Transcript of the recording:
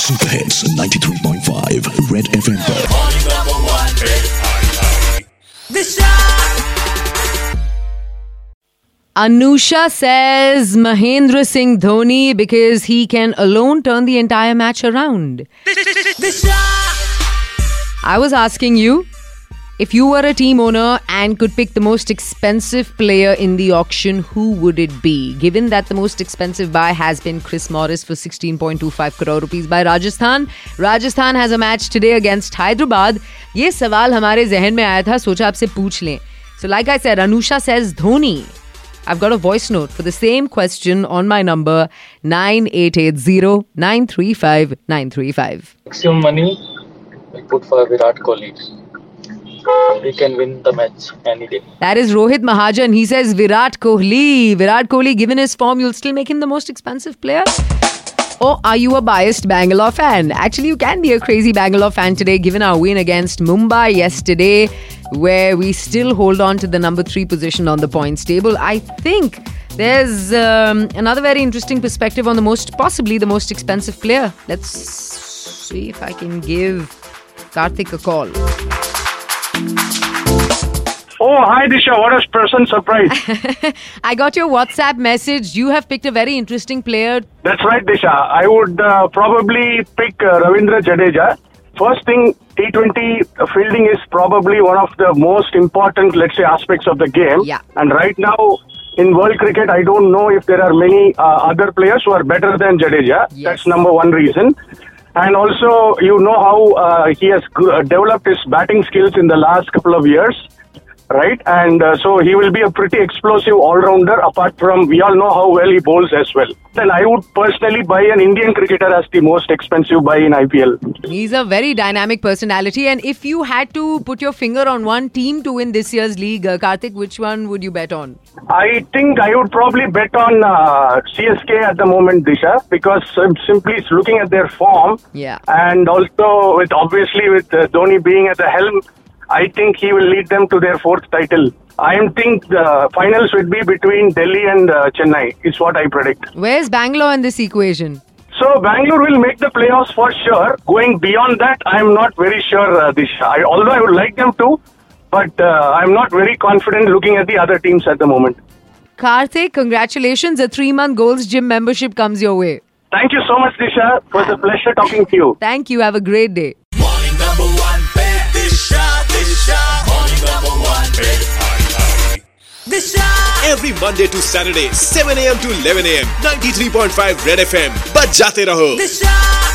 Super hits 93.5 red FM पर। Anusha says Mahendra Singh Dhoni because he can alone turn the entire match around. I was asking you, if you were a team owner and could pick the most expensive player in the auction, who would it be? Given that the most expensive buy has been Chris Morris for 16.25 crore rupees by Rajasthan. Rajasthan has a match today against Hyderabad. ये सवाल हमारे जहन में आया था, सोचा आपसे पूछ लें. So like I said, Anusha says Dhoni. I've got a voice note for the same question on my number 9880-935-935. Maximum money we put for Virat Kohli. He can win the match any day. That is Rohit Mahajan. He says Virat Kohli. Virat Kohli, given his form, you'll still make him the most expensive player? Or are you a biased Bangalore fan? Actually, you can be a crazy Bangalore fan today, given our win against Mumbai yesterday, where we still hold on to the number 3 position on the points table. I think there's another very interesting perspective on possibly the most expensive player. Let's see if I can give Karthik a call. Oh, hi Disha, what a pleasant surprise. I got your WhatsApp message. You have picked a very interesting player. That's right, Disha. I would probably pick Ravindra Jadeja. First thing, T20 fielding is probably one of the most important, let's say, aspects of the game. Yeah. And right now, in world cricket, I don't know if there are many other players who are better than Jadeja. Yes. That's number one reason. And also, you know how he has developed his batting skills in the last couple of years. Right, and so he will be a pretty explosive all-rounder. Apart from, we all know how well he bowls as well. Then I would personally buy an Indian cricketer as the most expensive buy in IPL. He's a very dynamic personality. And if you had to put your finger on one team to win this year's league, Karthik, which one would you bet on? I think I would probably bet on CSK at the moment, Disha, because simply looking at their form, Yeah. and also with Dhoni being at the helm, I think he will lead them to their 4th title. I think the finals would be between Delhi and Chennai, is what I predict. Where's Bangalore in this equation? So Bangalore will make the playoffs for sure. Going beyond that, I'm not very sure, Disha. Although I would like them to, but I'm not very confident looking at the other teams at the moment. Karthik, congratulations. A 3-month Gold's Gym membership comes your way. Thank you so much, Disha. It was a pleasure talking to you. Thank you. Have a great day. Morning number 1 bet. Disha. Morning number 1 bet. Disha. Every Monday to Saturday, 7 a.m. to 11 a.m. 93.5 Red FM. बज जाते रहो. Disha.